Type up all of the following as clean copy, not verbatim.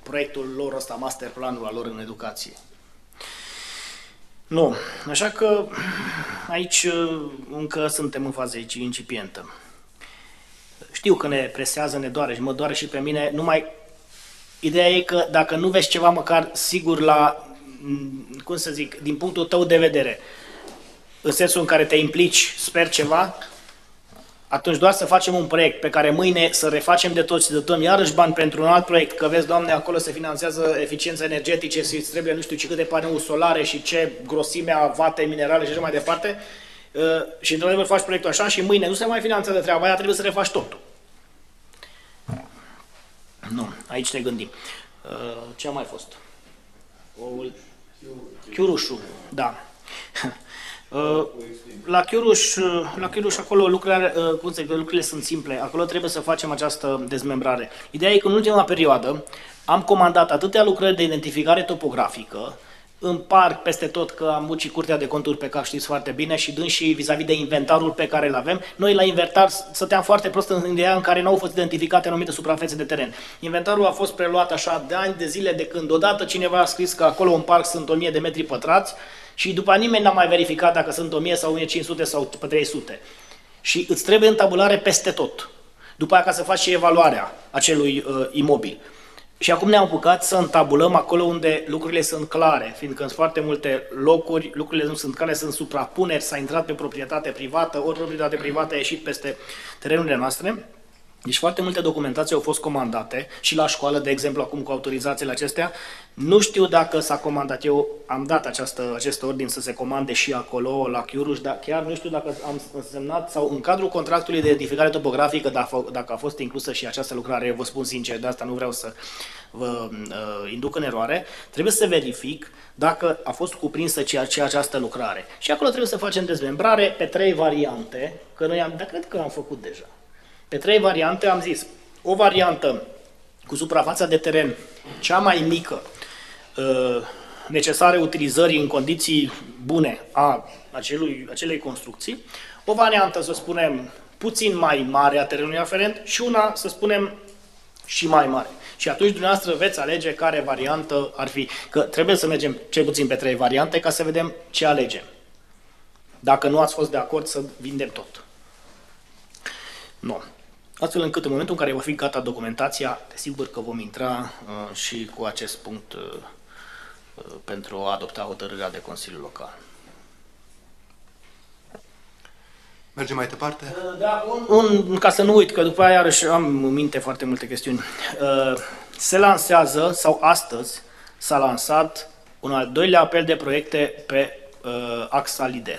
proiectul lor ăsta, masterplanul al lor în educație. Nu, așa că aici încă suntem în fază incipientă. Știu că ne presează, ne doare și mă doare și pe mine, ideea e că dacă nu vezi ceva măcar sigur la, cum să zic, din punctul tău de vedere, în sensul în care te implici, sper ceva, atunci doar să facem un proiect pe care mâine să refacem de tot și să dăm iarăși bani pentru un alt proiect, că vezi, Doamne, acolo se finanțează eficiență energetice, și îți trebuie nu știu ce câte panouri solare și ce grosimea, vate, minerale și așa mai departe, și într-adevăr faci proiectul așa și mâine nu se mai finanțează treaba aia, trebuie să refaci totul. Nu, aici ne gândim. Ce a mai fost? Chiurușul, da. La Chiuruș acolo lucrurile sunt simple, acolo trebuie să facem această dezmembrare. Ideea e că în ultima perioadă am comandat atâtea lucrări de identificare topografică, în parc, peste tot, că am muncit Curtea de Conturi pe cap, știți foarte bine, și dânsii vis-a-vis de inventarul pe care îl avem. Noi la inventar stăteam foarte prost în ideea în care nu au fost identificate anumite suprafețe de teren. Inventarul a fost preluat așa de ani de zile, de când odată cineva a scris că acolo în parc sunt 1000 de metri pătrați și după nimeni n-a mai verificat dacă sunt 1000 sau 1500 sau 300. Și îți trebuie întabulare peste tot. După aia ca să faci și evaluarea acelui imobil. Și acum ne-am apucat să întabulăm acolo unde lucrurile sunt clare, fiindcă în foarte multe locuri lucrurile nu sunt clare, sunt suprapuneri, s-a intrat pe proprietate privată, ori proprietate privată a ieșit peste terenurile noastre. Deci foarte multe documentații au fost comandate și la școală, de exemplu, acum cu autorizațiile acestea. Nu știu dacă s-a comandat, eu am dat acest ordin să se comande și acolo, la Chiuruș, dar chiar nu știu dacă am semnat sau în cadrul contractului de edificare topografică, dacă a fost inclusă și această lucrare, eu vă spun sincer, de asta nu vreau să vă induc în eroare, trebuie să verific dacă a fost cuprinsă această lucrare. Și acolo trebuie să facem dezmembrare pe 3 variante, că noi cred că am făcut deja. Pe 3 variante am zis, o variantă cu suprafața de teren cea mai mică, necesare utilizării în condiții bune a acelei construcții, o variantă, să spunem, puțin mai mare a terenului aferent și una, să spunem, și mai mare. Și atunci dumneavoastră veți alege care variantă ar fi, că trebuie să mergem cel puțin pe 3 variante ca să vedem ce alegem. Dacă nu ați fost de acord să vindem tot. Nu. Astfel încât în momentul în care va fi gata documentația, desigur că vom intra și cu acest punct pentru a adopta hotărârea de Consiliul Local. Mergem mai departe? Da, ca să nu uit, că după aia iarăși am în minte foarte multe chestiuni. Se lansează, sau astăzi s-a lansat un al doilea apel de proiecte pe axa Lider.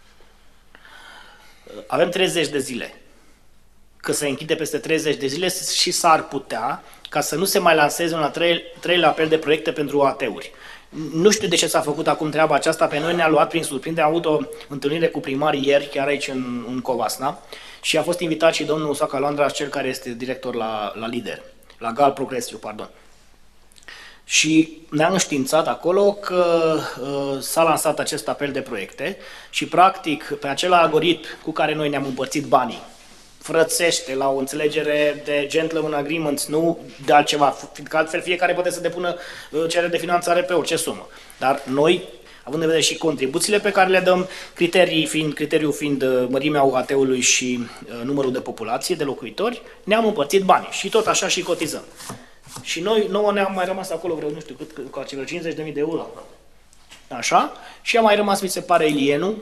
Avem 30 de zile. Că se închide peste 30 de zile și s-ar putea ca să nu se mai lanseze un al treilea apel de proiecte pentru AT-uri. Nu știu de ce s-a făcut acum treaba aceasta, pe noi ne-a luat prin surprindere, am avut o întâlnire cu primarii ieri, chiar aici în Covasna, și a fost invitat și domnul Soca Londra, cel care este director la Lider, la Gal Progresiu, pardon. Și ne-a înștiințat acolo că s-a lansat acest apel de proiecte și practic pe acel algoritm cu care noi ne-am împărțit banii, frățește la o înțelegere de gentleman agreement, nu de altceva, fiindcă altfel fiecare poate să depună cerere de finanțare pe orice sumă. Dar noi, având în vedere și contribuțiile pe care le dăm, criteriul fiind mărimea UAT-ului și numărul de populație, de locuitori, ne-am împărțit banii și tot așa și cotizăm. Și nouă ne-am mai rămas acolo vreo, nu știu cât, cu acele 50.000 de euro. Așa, și a mai rămas, mi se pare, Ilienu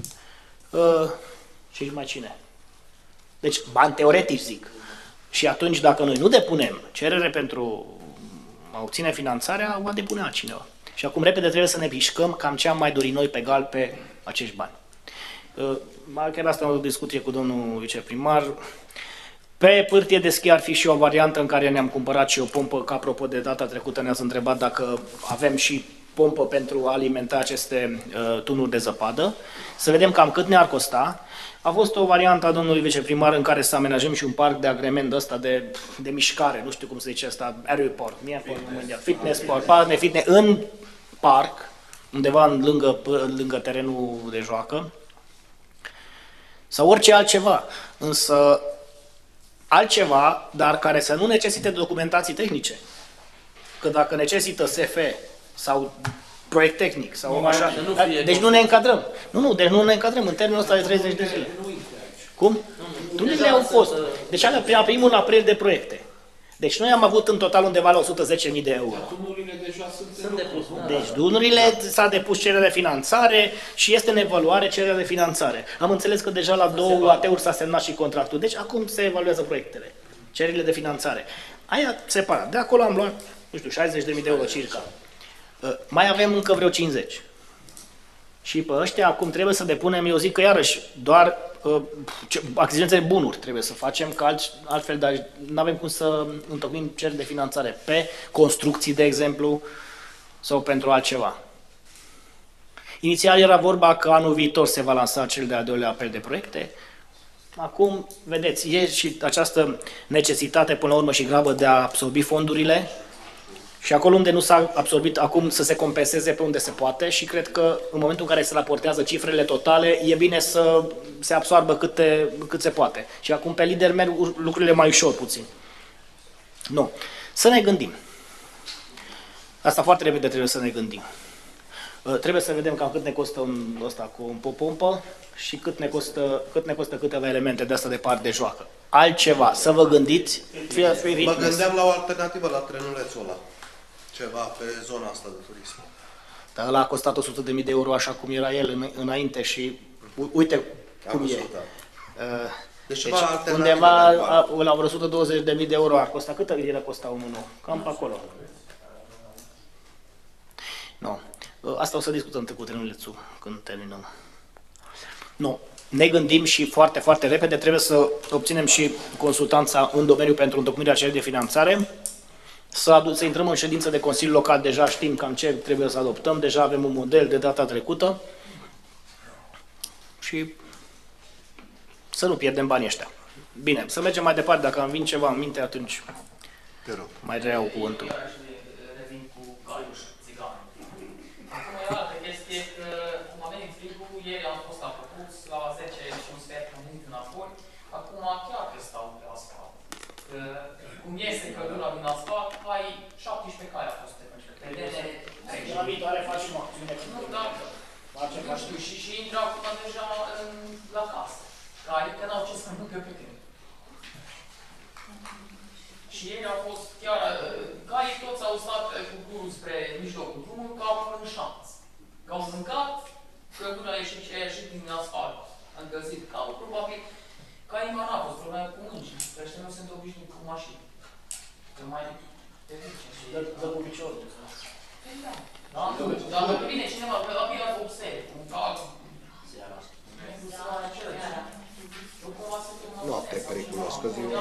și mai cine. Deci, bani teoretici zic. Și atunci, dacă noi nu depunem cerere pentru a obține finanțarea, va depune altcineva. Și acum, repede, trebuie să ne pișcăm cam ce am mai dorit noi pe Gal pe acești bani. Chiar asta am o discuție cu domnul viceprimar. Pe pârtie de schi ar fi și o variantă în care ne-am cumpărat și o pompă, că apropo de data trecută ne-ați întrebat dacă avem și pompă pentru a alimenta aceste tunuri de zăpadă. Să vedem cam cât ne-ar costa. A fost o variantă a domnului viceprimar în care să amenajăm și un parc de agrement ăsta de mișcare, nu știu cum se zice asta, aeroport, fitness park, park de fitness, în parc, undeva lângă terenul de joacă, sau orice altceva, însă altceva, dar care să nu necesite documentații tehnice. că dacă necesită SF sau proiect tehnic sau Nu, așa, să nu fie deci nu ne încadrăm. Deci nu ne încadrăm în termenul ăsta de 30 de zile. Cum? Dunile au fost. Deci alea primul april de proiecte. Deci noi am avut în total undeva la 110.000 de euro. Tunurile deja sunt depuse. Deci dunurile s-a depus cererea de finanțare și este în evaluare cererea de finanțare. Am înțeles că deja la 2 AT-uri s-a semnat și contractul. Deci acum se evaluează proiectele, cererile de finanțare. Aia separat. De acolo am luat, nu știu, 60.000 de euro circa. Mai avem încă vreo 50. Și pe ăștia acum trebuie să depunem, eu zic că iarăși doar achiziționări de bunuri trebuie să facem, că altfel dar nu avem cum să întocmim cereri de finanțare pe construcții, de exemplu, sau pentru altceva. Inițial era vorba că anul viitor se va lansa cel de-al doilea apel de proiecte. Acum, vedeți, e și această necesitate, până la urmă, și grabă de a absorbi fondurile. Și acolo unde nu s-a absorbit, acum să se compenseze pe unde se poate și cred că în momentul în care se raportează cifrele totale, e bine să se absoarbă cât se poate. Și acum pe lider merg lucrurile mai ușor puțin. Nu. Să ne gândim. Asta foarte repede trebuie să ne gândim. Trebuie să vedem cam cât ne costă ăsta cu o pompă și cât ne costă câteva elemente de asta de part de joacă. Altceva, să vă gândiți. Mă gândeam la o alternativă la trenulețul ăla. Ceva pe zona asta de turism. Dar ăla a costat 100.000 de euro așa cum era el înainte și uite cum e. Deci undeva la vreo 120.000 de euro ar costa. Cât liră costa unul nou? Cam pe acolo. Nu. Asta o să discutăm cu trenulețul când terminăm. Nu. Ne gândim și foarte, foarte repede trebuie să obținem și consultanța în domeniu pentru întocmirea cererii de finanțare. Să intrăm în ședință de Consiliu Local, deja știm cam ce trebuie să adoptăm, deja avem un model de data trecută și să nu pierdem banii ăștia. Bine, să mergem mai departe, dacă îmi vin ceva în minte, atunci Te rog. mai reiau cuvântul. Revin cu Gaiuș Țigan. Acum e o altă chestie că, cum a venit frigul, ieri am fost la propus, la 10 și un sfert am venit înapoi, acum chiar că stau pe asfalt. Cum iese căldura din asfalt, ai 17 cai a fost pe vedere. La viitoare facem o acțiune. Nu, dar, nu știu, și intră acum deja la casă, care că n-au ce să mâncă pe tine. Și ieri au fost chiar, caii toți au stat cu curul spre mijlocul drumului, că au în șanț. Că au mâncat, căldura a ieșit din asfalt, a încălzit caul, probabil caii mai n-a fost probleme cu mânci, că ăștia nu sunt obișnuiți cu mașini. Că mai te duce și... Dă cu piciorul. Da, dacă vine cineva, că la mine a observ, un cal, Noapte e periculos, că ziua.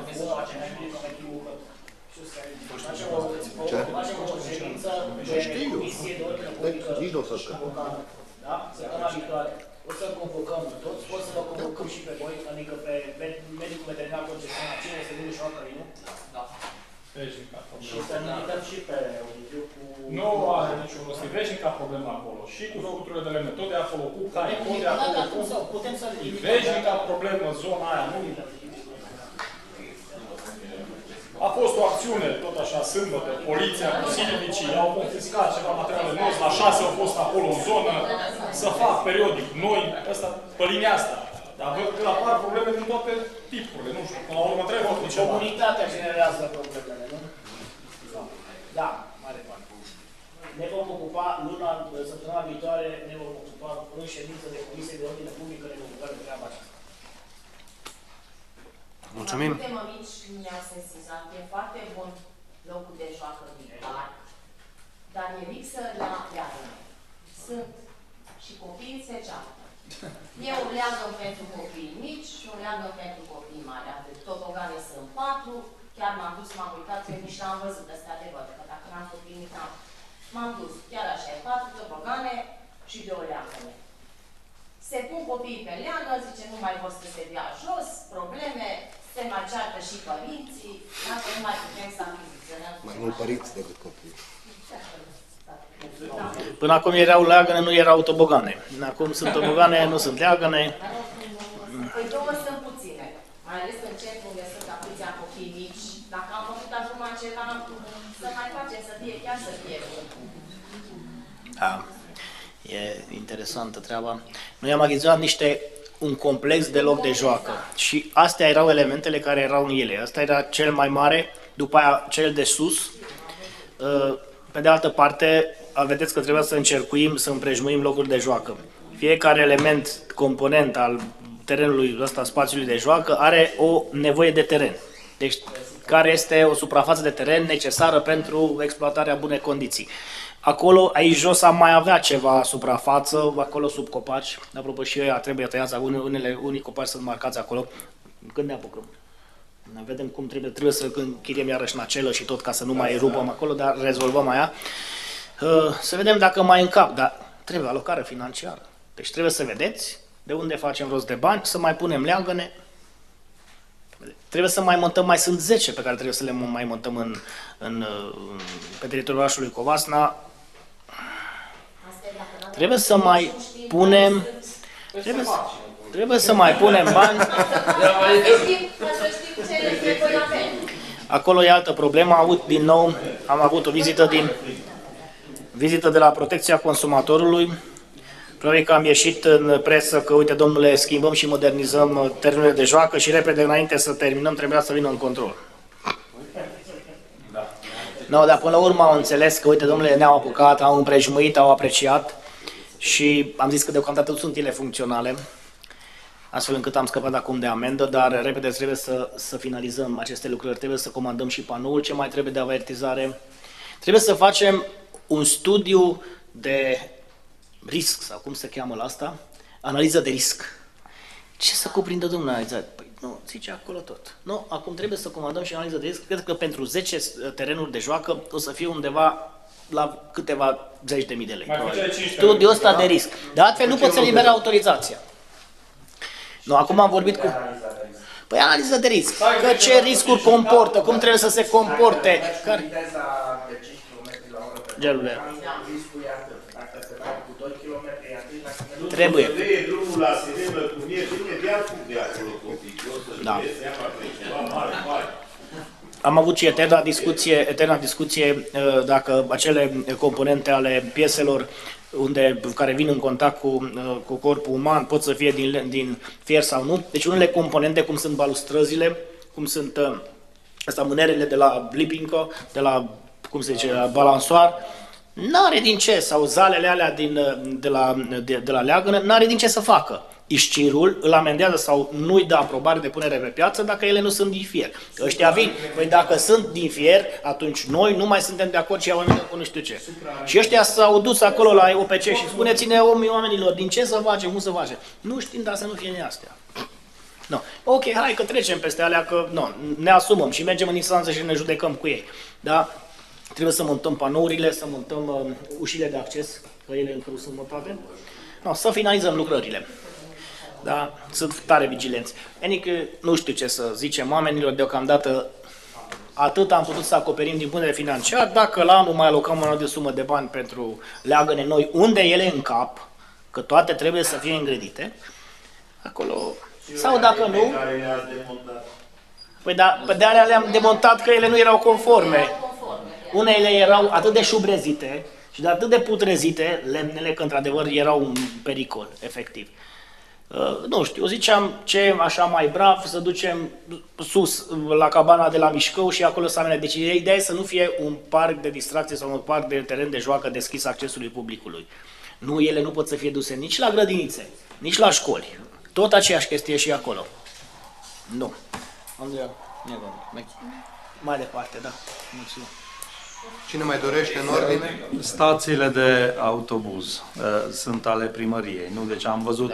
Ce? Știu. Nici nu o să scăp. Da? Săptămâna viitoare. O să convocăm toți, o să vă convocăm și pe voi, adică pe medicul veterinar concesionar, cine se vine și o nu? Da. Și să ne invităm și pe Ovidiu cu... Nu are niciun rost. Veșnica problemă acolo. Și cu scuturile de lemne, tot de acolo, cu cai, tot de acolo. Putem să ridicăm. Veșnica problemă, zona aia, nu? A fost o acțiune, tot așa, sâmbătă, poliția cu silvicii, au confiscat ceva materiale noi, la 6 au fost acolo în zonă, să fac periodic noi, ăsta, pe linia asta. Dar văd că apar probleme din toate tipurile, nu știu, până la urmă trebuie făcut ceva. Comunitatea generează problemele, nu? Da, mare parte. Ne vom ocupa, săptămâna viitoare, ne vom ocupa în ședință de comisie de ordine publică, ne vom ocupa de treaba aceasta. Mulțumim. Multe mămici ne-au sesizat, e foarte bun locul de joacă din parc, dar e lipsă la leagăne. Sunt și copiii se ceartă. E un leagăn pentru copii mici și un leagăn pentru copii mari. Tobogane sunt 4, chiar m-am dus, m-am uitat, că nici n-am văzut ăsta adevăr, că dacă n-am copii mici, n-am. M-am dus, chiar așa, e 4 tobogane și 2 leagăne. Se pun copiii pe leagă, zice, nu mai vor să se dea jos, probleme, se mai ceartă și părinții, dacă nu mai putem să achiziționăm. Mai mult părinți decât copii. Până acum erau leagăne, nu erau tobogane. Acum sunt tobogane, nu sunt leagăne. Păi două sunt puține, mai ales în centru unde sunt atâția copii mici. Dacă am făcut acum ceva, n-am să mai facem să fie, chiar să fie bun. Da. E interesantă treaba. Noi am achiziționat un complex de loc de joacă și astea erau elementele care erau în ele. Asta era cel mai mare, după aia cel de sus. Pe de altă parte, vedeți că trebuia să încercuim, să împrejmuim locuri de joacă. Fiecare element, component al terenului ăsta, spațiului de joacă, are o nevoie de teren. Deci, care este o suprafață de teren necesară pentru exploatarea bunei condiții. Acolo, aici jos, am mai avea ceva suprafață, acolo sub copaci. Apropo, și ăia trebuie tăiați, unii copaci sunt marcați acolo. Când ne apucăm? Vedem cum trebuie să închiriem iarăși nacelă și tot ca să nu mai rupăm acolo, dar rezolvăm aia. Să vedem dacă mai încap, dar trebuie alocare financiară. Deci trebuie să vedeți de unde facem rost de bani, să mai punem leagăne. Trebuie să mai montăm, mai sunt 10 pe care trebuie să le mai montăm pe teritoriul orașului Covasna. Trebuie să mai punem, trebuie să mai punem bani. Acolo e altă problemă, am avut o vizită de la Protecția Consumatorului. Probabil că am ieșit în presă că, uite, domnule, schimbăm și modernizăm terenurile de joacă și repede înainte să terminăm trebuia să vină în control. No, dar până la urmă au înțeles că, uite, domnule, ne-au apucat, au împrejmuit, au apreciat și am zis că deocamdată sunt ele funcționale, astfel încât am scăpat acum de amendă, dar repede trebuie să finalizăm aceste lucrări, trebuie să comandăm și panoul, ce mai trebuie de avertizare, trebuie să facem un studiu de risc, sau cum se cheamă la asta, analiză de risc. Ce să cuprindă, domnule, analiza? Păi nu, zice acolo tot. Nu, acum trebuie să comandăm și analiză de risc. Cred că pentru 10 terenuri de joacă o să fie undeva la câteva zeci de mii de lei. Studiul ăsta de risc. De altfel nu poți să libera autorizația. Nu, acum am vorbit cu... Păi analiză de risc. Că ce riscuri comportă, cum trebuie să se comporte. Gelule. Trebuie. Da. Am avut și eterna discuție dacă acele componente ale pieselor care vin în contact cu corpul uman pot să fie din fier sau nu. Deci unele componente, cum sunt balustrăzile, cum sunt mânerele de la lipincă, de la, cum se zice, la balansoar, n-are din ce, sau zalele alea de la leagănă, n-are din ce să facă. Iscirul îl amendează sau nu-i dă aprobare de punere pe piață dacă ele nu sunt din fier. Ăștia vin, păi dacă sunt din fier, atunci noi nu mai suntem de acord și oamenii cu nu știu ce. Și ăștia s-au dus acolo la OPC și spuneți-ne oamenilor din ce să facem, cum să facem. Nu știm, dar să nu fie astea. No. Ok, hai că trecem peste alea, că ne asumăm și mergem în instanță și ne judecăm cu ei. Da? Trebuie să montăm panourile, să montăm ușile de acces, că ele încă nu sunt montate. No, să finalizăm lucrările. Da? Sunt tare vigilenți. Adică nu știu ce să zicem oamenilor, deocamdată atât am putut să acoperim din punct de vedere financiar, dacă la anul mai alocăm o anumită sumă de bani pentru leagăne noi, unde ele încap, că toate trebuie să fie îngrădite, acolo, sau dacă nu... Păi da, pe de alea le-am demontat că ele nu erau conforme. Unele erau atât de șubrezite și de atât de putrezite, lemnele, că într-adevăr erau un pericol, efectiv. Nu știu, ziceam ce așa mai brav, să ducem sus la cabana de la Mișcău și acolo să amene. Deci ideea e să nu fie un parc de distracție sau un parc de teren de joacă deschis accesului publicului. Nu, ele nu pot să fie duse nici la grădinițe, nici la școli. Tot aceeași chestie și acolo. Nu. Andreea, mai departe, da. Mulțumesc. Cine mai dorește în ordine? Stațiile de autobuz sunt ale primăriei, nu? Deci am văzut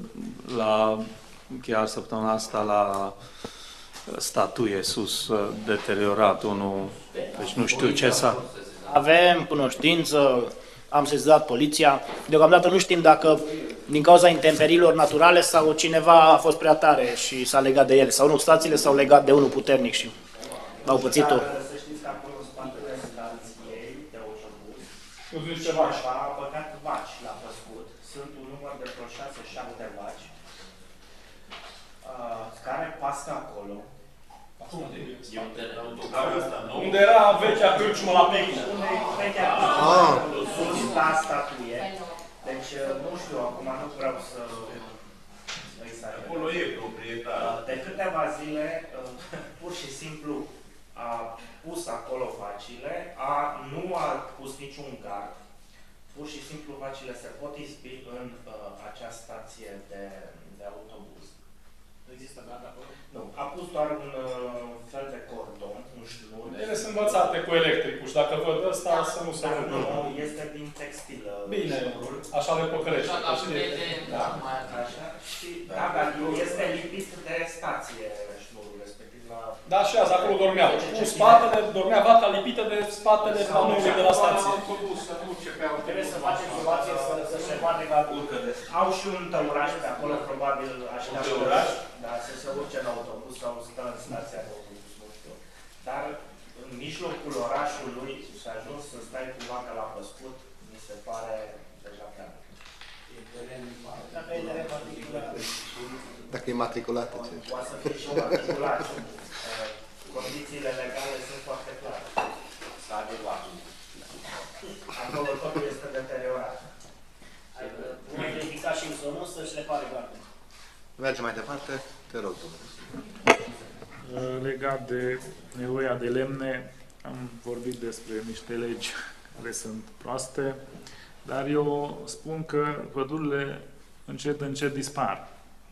chiar săptămâna asta la statuie sus deteriorat unul, deci nu știu ce s-a... Avem cunoștință, am sesizat poliția, deocamdată nu știm dacă din cauza intemperiilor naturale sau cineva a fost prea tare și s-a legat de ele, sau nu, stațiile s-au legat de unul puternic și au pățit-o. A băgat vaci la păscut. Sunt un număr de vreo 6-7 vaci care pască acolo. Unde era vechea cârciumă la Picu. La statuie. Deci, nu știu, acum nu vreau să îi sare. Acolo e proprietar. De câteva zile, pur și simplu, a pus acolo vacile, nu a pus niciun gard. Pur și simplu vacile se pot izbi în acea stație de autobuz. Nu există gard acolo? Nu, a pus doar un fel de cordon, un șnur. Ele sunt învățate cu electricul și dacă văd ăsta, să nu se Dar râdă. nu, este din textil. Bine, așa le păcărește. Așa ca prieten, Da, așa. Și, da, dar este lipit de stație șnurul respectiv la... Da, și azi, acolo dormeau. Cu spatele, dormea vaca lipită de spatele panoului de la stație. Trebuie să facem situație să se poate ca... Au și un tăuraș pe acolo, probabil așteaptă. tăuraș? Da, să se urce în autobuz sau stă în stația de autobuz, nu știu. Dar în mijlocul orașului și ajuns să stai cu vaca la păscut, mi se pare deja prea mult. Dacă e teren particular. Dacă e matriculată, ce? Poate să fie și matriculat. Condițiile legale sunt foarte clare. S-a adevărat. Acolo totul este deteriorat. Nu ai verificat și în sonul să-și le pare gardul. Mergem mai departe, te rog, domnule. Legat de nevoia de lemne, am vorbit despre niște legi care sunt proaste, dar eu spun că pădurile încet dispar.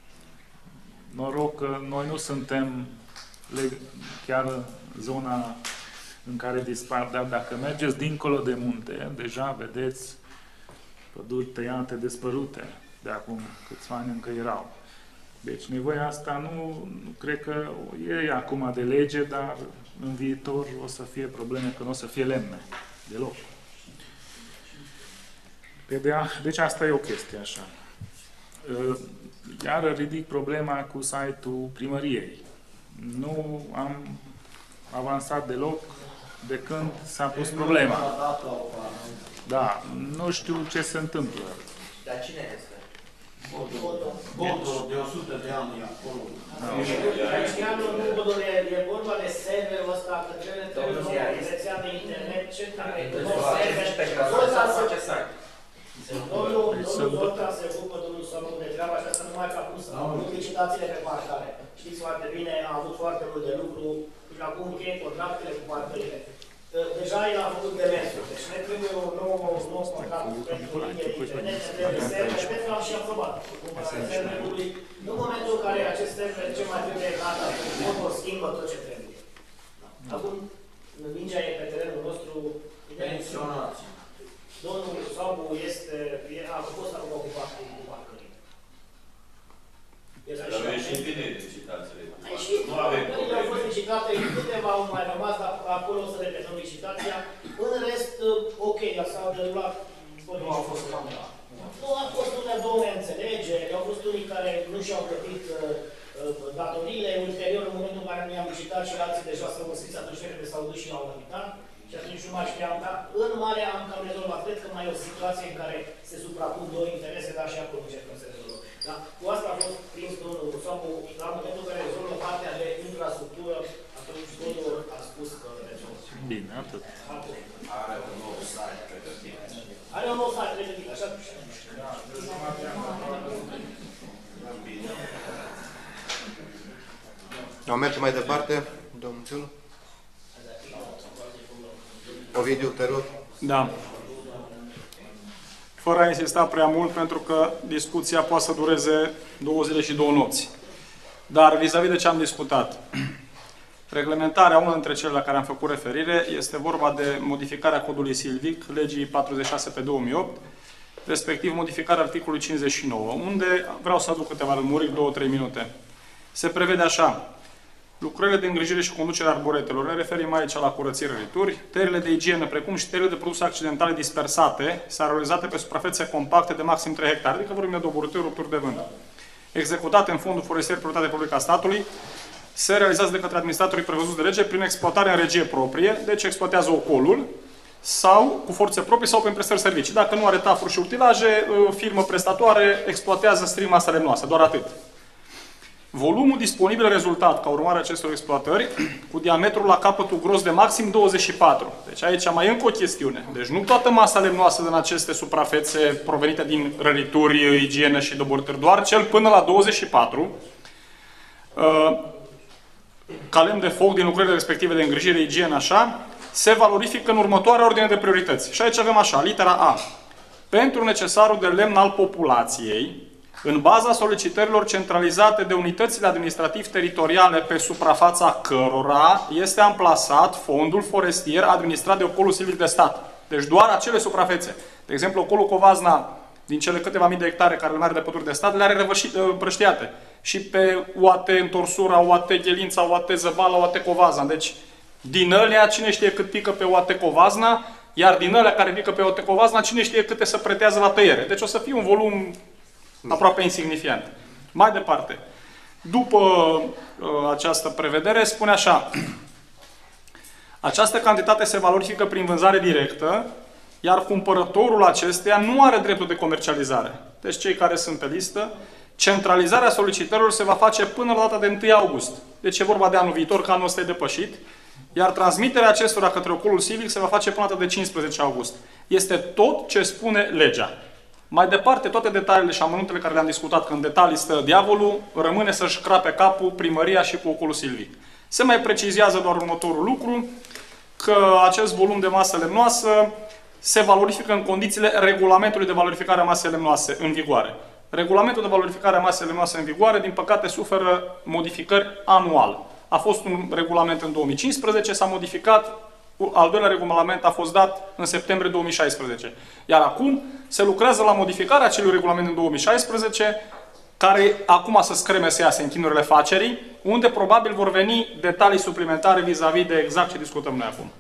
Noroc că noi nu suntem chiar zona în care dispar, dar dacă mergeți dincolo de munte, deja vedeți păduri tăiate, despărute, de acum câțiva ani încă erau. Deci nevoia asta nu cred că e acum de lege, dar în viitor o să fie probleme, că nu o să fie lemne, deloc. Deci asta e o chestie așa. Iar ridic problema cu site-ul primăriei. Nu am avansat deloc de când s-a pus problema. Da, nu știu ce se întâmplă. Dar cine este? Botul de 100 de ani acolo. Aici chiar nu e vorba de serverul ăsta, că trebuie să rețea de internet, ce care e Domnul Zoltan se ocupă, domnul Samu, de treaba aceasta, numai că acum sunt licitațiile pe parcare. Știți foarte bine, a avut foarte mult de lucru, și acum încheie contractele cu parcările. Deja el a făcut demersul, deci ne trebuie un nou contract pentru linie de internet, ne trebuie server, pentru că am și aprobat. Serverului, în momentul în care acest server ce mai trebuie gata, motor schimbă tot ce trebuie. Acum, mingea e pe terenul nostru. Pensionați. Domnul Sabu a fost acum cu parcării. Dar au ieșit bine licitațiile. Nu avem probleme. Au fost licitate, câteva au mai rămas, dar acolo o să repetăm licitația. În rest, ok, s-au derulat. Nu au fost scandal. Nu a fost două neînțelegeri, au fost unii care nu și-au plătit datoriile, ulterior, în momentul în care noi am licitat și alții deja s-au înscris, atunci repede s-au dus și l-au limitat. Și atunci nu mai știam, dar în mare am cam rezolvat. Cred că mai e o situație în care se suprapun două interese, dar și acolo încercăm să rezolvăm. Da? Cu asta a fost prins domnul Samu, la momentul în care rezolvă partea de infrastructură, atunci domnul a spus că rezolvă. Bine, atât. Are un nou site pregătit. Are un nou site pregătit, așa? Mergem mai departe, domnul Ciulu. Ovidiu, te rog. Da. Fără a insista prea mult, pentru că discuția poate să dureze 2 zile și 2 nopți. Dar vis-a-vis de ce am discutat, reglementarea, una dintre cele la care am făcut referire, este vorba de modificarea codului silvic, legii 46/2008, respectiv modificarea articolului 59, unde vreau să aduc câteva lămuriri, 2-3 minute. Se prevede așa: lucrările de îngrijire și conducere a arboretelor, ne referim aici la curățire, rituri, tăierile de igienă, precum și tăierile de produse accidentale dispersate, sau realizate pe suprafețe compacte de maxim 3 hectare, adică vorbim de doborâturi, rupturi de vânt, executate în fondul forestier proprietate publică a statului, se realizează de către administratorii prevăzuți de lege prin exploatare în regie proprie, deci exploatează ocolul, sau cu forțe proprii sau prin prestări servicii. Dacă nu are tafuri și utilaje, firmă prestatoare exploatează strima asta lemnoasă, doar atât. Volumul disponibil rezultat ca urmare a acestor exploatări cu diametrul la capătul gros de maxim 24. Deci aici mai încă o chestiune. Deci nu toată masa lemnoasă din aceste suprafețe provenite din rărituri, igienă și doborâturi, doar cel până la 24 ca lemn de foc din lucrările respective de îngrijire, igienă, așa, se valorifică în următoarea ordine de priorități. Și aici avem așa, litera A. Pentru necesarul de lemn al populației, în baza solicitărilor centralizate de unitățile administrativ-teritoriale pe suprafața cărora este amplasat fondul forestier administrat de Ocolul Silvic de Stat. Deci doar acele suprafețe. De exemplu, Ocolul Covazna, din cele câteva mii de hectare care le are de păduri de stat, le are împrăștiate. Și pe UAT Întorsura, UAT Ghelința, UAT Zăbala, UAT Covazna. Deci, din alea, cine știe cât pică pe UAT Covazna, iar din alea care pică pe UAT Covazna, cine știe câte se pretează la tăiere. Deci o să fie un volum aproape insignifiant. Mai departe, după această prevedere, spune așa: această cantitate se valorifică prin vânzare directă, iar cumpărătorul acesteia nu are dreptul de comercializare. Deci cei care sunt pe listă, centralizarea solicitărilor se va face până la data de 1 august. Deci e vorba de anul viitor, că anul ăsta e depășit, iar transmiterea acestora către Ocolul Silvic se va face până la data de 15 august. Este tot ce spune legea. Mai departe, toate detaliile și amănuntele care le-am discutat, că în detalii stă diavolul, rămâne să-și crape capul primăria și cu Ocolul Silvic. Se mai precizează doar următorul lucru, că acest volum de masă lemnoasă se valorifică în condițiile regulamentului de valorificare a masei lemnoase în vigoare. Regulamentul de valorificare a masei lemnoase în vigoare, din păcate, suferă modificări anual. A fost un regulament în 2015, s-a modificat, al doilea regulament a fost dat în septembrie 2016. Iar acum se lucrează la modificarea acelui regulament în 2016, care acum să screme să iasă în chinurile facerii, unde probabil vor veni detalii suplimentare vis-a-vis de exact ce discutăm noi acum.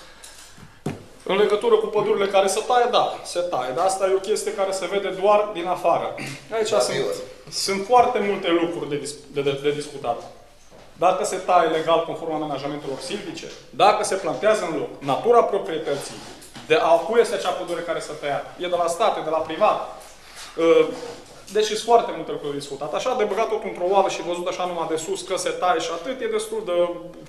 În legătură cu pădurile care se taie, da, se taie. Dar asta e o chestie care se vede doar din afară. Aici sunt foarte multe lucruri de discutat. Dacă se taie legal conform amenajamentelor silvice, dacă se plantează în loc, natura proprietății, de a cui este acea pădure care se tăia, e de la stat, e de la privat. Deci sunt foarte multe lucruri de discutat. Așa, de băgat tot într-o oală și văzut așa numai de sus că se taie și atât, e destul de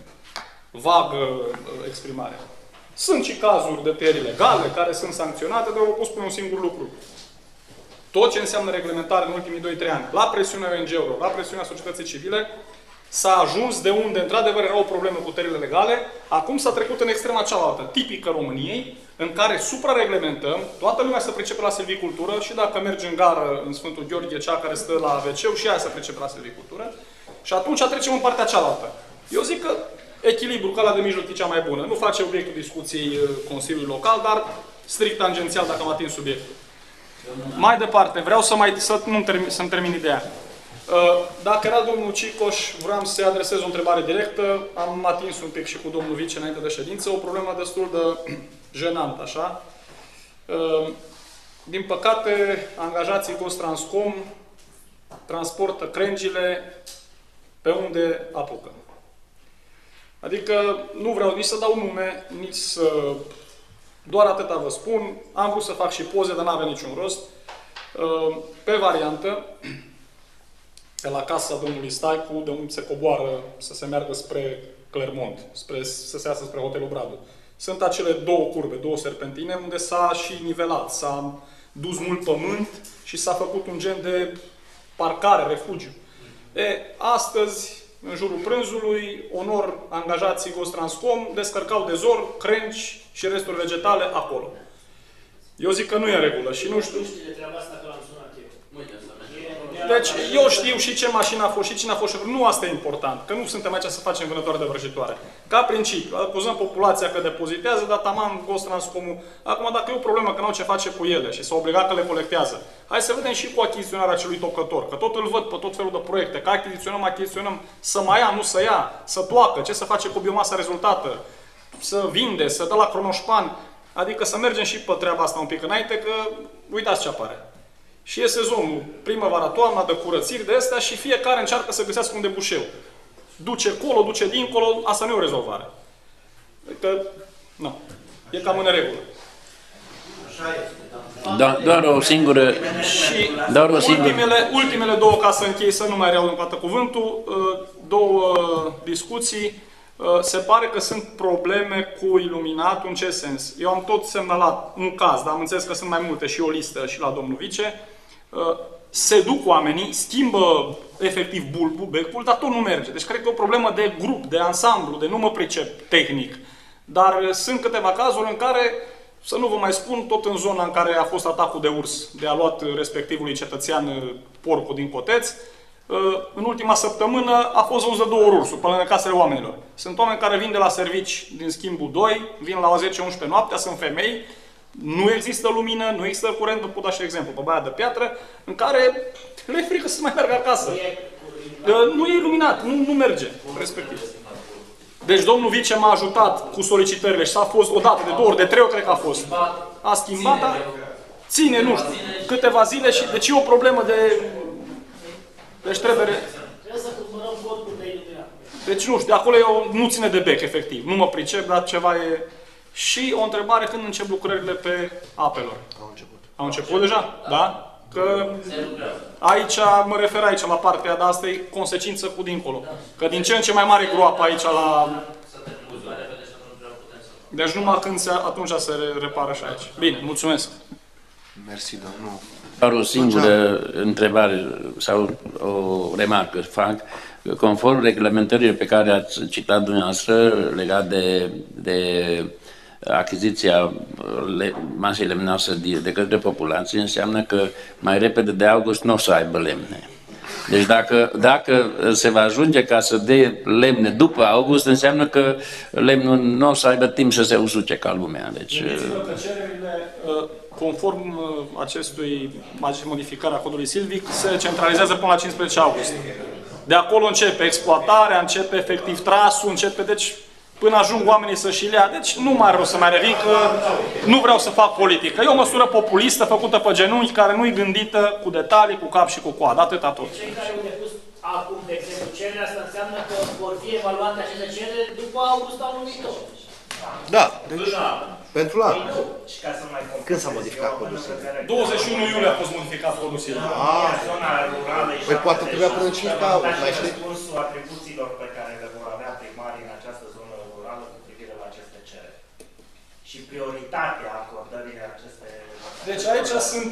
vagă exprimarea. Sunt și cazuri de tăieri legale care sunt sancționate, dar vă pot spune un singur lucru. Tot ce înseamnă reglementare în ultimii 2-3 ani, la presiunea ONG-urilor, la presiunea societății civile, s-a ajuns de unde, într-adevăr, era o problemă cu tăierile legale, acum s-a trecut în extrema cealaltă, tipică României, în care suprareglementăm, toată lumea se pricepe la silvicultură și dacă mergi în gară, în Sfântul Gheorghe, cea care stă la WC-ul, și aia se pricepe la silvicultură, și atunci trecem în partea cealaltă. Eu zic că echilibru, calea de mijloc e cea mai bună. Nu face obiectul discuției Consiliului Local, dar strict tangențial dacă am atins subiectul. Mai departe, vreau să-mi termin ideea. Dacă era domnul Cicoș, vreau să-i adresez o întrebare directă. Am atins un pic și cu domnul Vice înainte de ședință, o problemă destul de jenantă, așa. Din păcate, angajații Gostranscom transportă crengile pe unde apucă. Adică nu vreau nici să dau nume, nici să... Doar atâta vă spun. Am vrut să fac și poze, dar n-avea niciun rost. Pe variantă, pe la casa domnului Staicu, de unde se coboară să se meargă spre Clermont, să se iasă spre Hotelul Bradu. Sunt acele două curbe, două serpentine, unde s-a și nivelat, s-a dus mult pământ și s-a făcut un gen de parcare, refugiu. Astăzi, în jurul prânzului, onor angajații Gostranscom descărcau de zor, crengi și resturi vegetale acolo. Eu zic că nu e în regulă și nu știu... Deci, eu știu și ce mașină a fost și cine a fost șofer. Nu asta e important, că nu suntem aici să facem vânătoare de vrăjitoare. Ca principiu, acuzăm populația că depozitează, dar tamam Gostranscomul. Acum, dacă e o problemă că n-au ce face cu ele și s-au obligat că le colectează, hai să vedem și cu achiziționarea acelui tocător, că tot îl văd pe tot felul de proiecte, că achiziționăm, să mai ia, nu să ia, să toacă, ce să face cu biomasa rezultată, să vinde, să dă la cronoșpan, adică să mergem și pe treaba asta un pic înainte, că uitați ce apare. Și e sezonul, primăvara, toamna, de curățiri de astea și fiecare încearcă să găsească un debușeu. Duce colo, duce dincolo, asta nu e o rezolvare. Adică, nu, e cam în neregulă. Așa este, da. Doar o singură... Și Doar o singură... ultimele două, ca să închei, să nu mai reau încă o dată cuvântul, două discuții. Se pare că sunt probleme cu iluminatul. În ce sens? Eu am tot semnalat un caz, dar am înțeles că sunt mai multe și o listă și la domnul vice. Se duc oamenii, schimbă efectiv bulbul, becul, dar tot nu merge. Deci cred că e o problemă de grup, de ansamblu, de nu mă pricep tehnic. Dar sunt câteva cazuri în care, să nu vă mai spun, tot în zona în care a fost atacul de urs, de a luat respectivului cetățean porcul din coteț, în ultima săptămână a fost văzut de 2 ori ursul, pe lângă casele oamenilor. Sunt oameni care vin de la servici din schimbul 2, vin la 10-11 noaptea, sunt femei, nu există lumină, nu există curent, vă pot da și exemplu, pe Baia de Piatră, în care le e frică să mai meargă acasă. Nu e iluminat, nu merge, respectiv. Deci domnul vice m-a ajutat cu solicitările și s-a fost o dată, de 2 ori, de 3 ori cred că a fost. A schimbat, ține, nu știu, câteva zile și deci e o problemă de... Deci trebuie să cumpărăm corpul de iluminat. Deci nu știu, de acolo eu nu ține de bec, efectiv. Nu mă pricep, dar ceva e... Și o întrebare, când încep lucrările pe apelor? Au început. Au început deja? Da? Că aici, mă refer aici la partea, dar asta e consecință cu dincolo. Că din ce în ce mai mare groapă aici la... Deci numai când atunci se repară și aici. Bine, mulțumesc. Mersi, domnul. Doar o singură întrebare sau o remarcă fac. Conform reglementării pe care ați citat dumneavoastră legat de achiziția masei lemnoase de către populație, înseamnă că mai repede de august nu o să aibă lemne. Deci dacă se va ajunge ca să dea lemne după august, înseamnă că lemnul nu o să aibă timp să se usuce ca lumea. Deci, gândiți-vă că cererile, conform acestei modificări a codului silvic, se centralizează până la 15 august. De acolo începe exploatarea, începe efectiv trasul, începe, deci până ajung oamenii să-și le ia. Deci nu mai rău să mai revin, că nu vreau să fac politică. E o măsură populistă, făcută pe genunchi, care nu-i gândită cu detalii, cu cap și cu coadă. Atâta tot. Cei care au depus acum, de exemplu, cererea asta înseamnă că vor fi evaluate aceste cereri după august anul viitor. Da, deci pentru la... Și ca să mai Când s-a modificat codul? 21 iulie a fost modificat codul silvic. Zona rurală Păi poate trebuia până în 5 august, mai știi? Răspunsul atribuțiilor pe care le vor avea primarii în această zonă rurală cu privire la aceste cereri. Și prioritatea acordării aceste... Deci aici sunt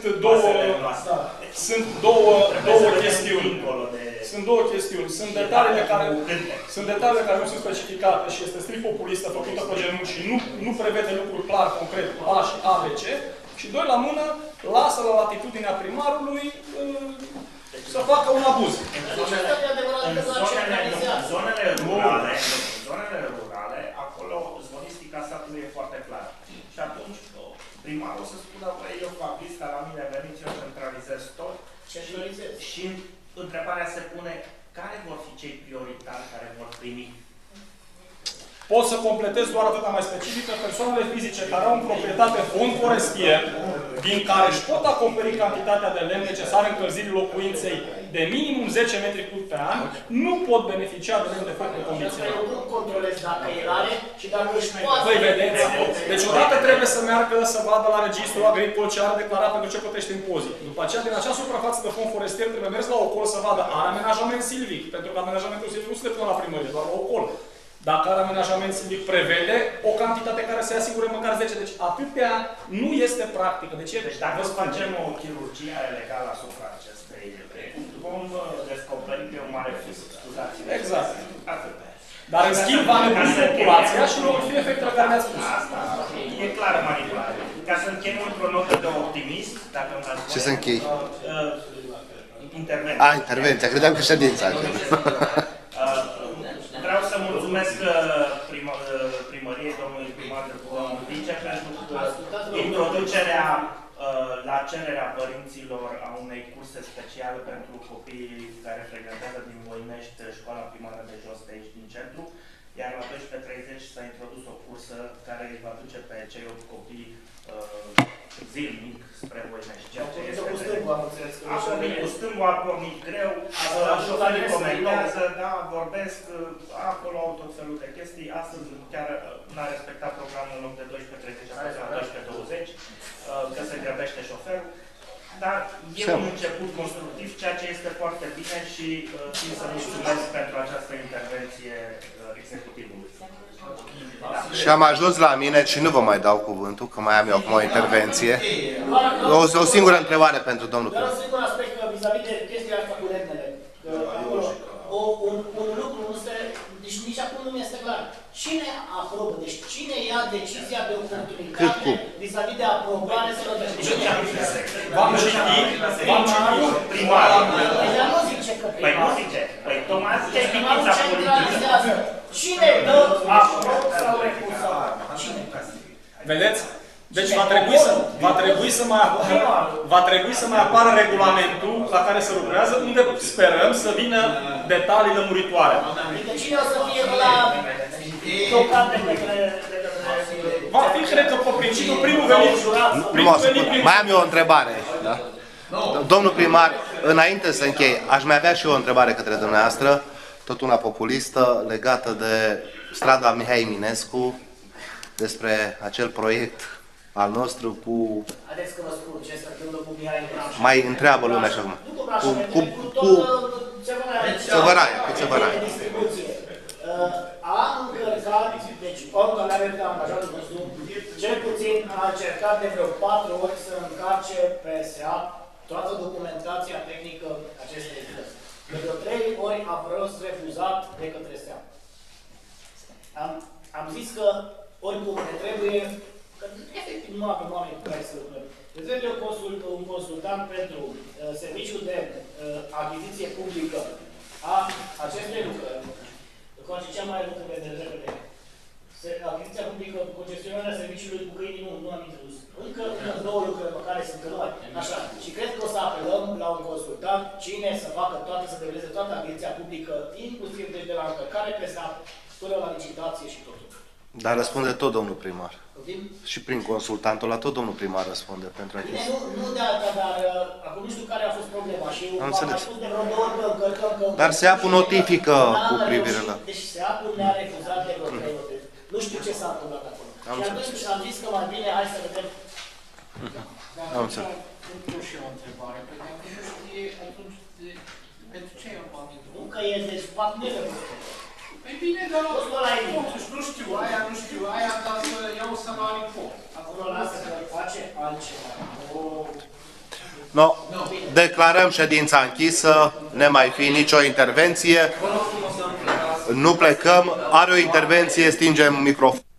două chestiuni. Sunt două chestiuni. Sunt detaliile care nu sunt specificate și este strict populistă, făcută pe genunchi și nu prevede lucruri clar, concret, A și A, B, C. Și doi la mână, lasă la latitudinea primarului să facă un abuz. În zonele rurale, acolo zvonistica satului e foarte clară. Și atunci primarul o să spună, băi, eu fac lista, la mine veniți, eu centralizez tot. Și întrebarea se pune, care vor fi cei prioritari care vor primi? Pot să completez doar atâta mai specifică, persoanele fizice care au în proprietate fond forestier, din care își pot acoperi cantitatea de lemn necesară încălzirii locuinței de minimum 10 metri cub pe an, nu pot beneficia de lemn de foc pe condiții. Eu nu controlez dacă el are și dacă își poate. Păi vedeți, deci odată trebuie să meargă să vadă la registrul agricol ce are declarat pentru ce plătește impozit. După aceea, din acea suprafață de fond forestier, trebuie mers la ocol să vadă are amenajament silvic, pentru că amenajamentul silvic nu se le pune la primărie, doar la ocol. Dacă are amenajament silvic, prevede o cantitate care să-i asigure măcar 10. Deci atâtea nu este practică. Deci dacă facem o chirurgie legală asupra acestei, vom descoperi pe un mare fisc. Exact. Dar în schimb va nebuni populația și nu vor fi efectele care ne-ați spus. Asta e clară manipulare. Ca să încheiem într-o notă de optimism, dacă îmi dați voie. Ce să închei? Intervenția. Intervenția. Credeam că ședința. Vreau să mulțumesc primăriei, domnului primar de Vice, pentru introducerea la cererea părinților a unei curse speciale pentru copiii care frecventează din Voinești școala primară de jos de aici din centru, iar la 12:30 s-a introdus o cursă care îi va duce pe cei 8 copii zilnic spre Voinești. Ceea ce este a pornit cu stângul, a pornit greu, șoferii comentează, da, vorbesc, acolo au tot felul de chestii. Astăzi chiar n-a respectat programul în loc de 12:30, a fost la 12:20. că se grăbește șoferul. Dar e un început constructiv, ceea ce este foarte bine și țin să mulțumesc pentru această intervenție executivului. Și am ajuns la mine și nu vă mai dau cuvântul, că mai am eu acum o intervenție. O singură întrebare pentru domnul Doar Primar. un singur aspect vis-a-vis de chestia asta cu lemnele. Un lucru nu se... Deci nici acum nu mi este clar. Cine aprobă? Deci cine ia decizia de oportunitate vis-a-vis de aprobare sau de... V-am citit primarul. Dar nu zice că Păi nu zice. Păi tocmai tehnica politică. Cine dă aprob sau refuză? Cine? Vedeți? Deci va trebui să mai apară regulamentul la care se lucrează, unde sperăm să vină detalii lămuritoare. Adică cine o să fie la tocat de către... Va fi, cred că, pe principiu, primul venit... Mai am eu o întrebare. Da? Domnul primar, înainte să închei, aș mai avea și eu o întrebare către dumneavoastră, tot una populistă, legată de strada Mihai Eminescu, despre acel proiect al nostru cu... Haideți că vă spun ce se întâmplă cu Mihai Eminescu. Mai întreabă lumea așa cum. Cu Țăvăraia, cu Țăvăraia. A încărcat, deci omul care are de angajatul nostru, cel puțin a încercat de vreo 4 ori să încarce pe SEAP toată documentația tehnică acestei cărți. De vreo 3 ori a fost refuzat de către SEAP. Am zis că oricum ne trebuie, că efectiv nu avem oameni cu care să lucrăm. Ne trebuie un consultant pentru serviciul de achiziție publică a acestei lucrări. Cea mai mult de repede. Achiziția publică, concesionarea serviciului cu câinii, nu am introdus. Încă 2 lucruri pe care sunt noi. Așa. Și cred că o să apelăm la un consultant, cine să facă toate, să develeze toată achiziția publică, inclusiv de la încărcare pe SAP, până la licitație și totul. Dar răspunde tot domnul primar. Și prin consultantul la tot domnul primar răspunde pentru achiziție. Nu de alta, dar acum nu știu care a fost problema și am înțeles. spus de vreo 2 ori că încărcăm, Dar SEAP-ul notifică cu privire la... Deci SEAP-ul ne-a refuzat de vreo 3 ori. Nu știu ce s-a întâmplat acolo. Și atunci am zis că mai bine, hai să vedem. Am înțeles. Pentru și o întrebare, pentru că nu știe atunci pentru ce e banii. Nu că e, deci fac nele. Păi bine, dar totuși nu știu aia, dar să iau salarii pot. Acolo lasă că face altceva. No, declarăm ședința închisă, ne mai fi nicio intervenție. Nu plecăm, are o intervenție, stingem microfonul.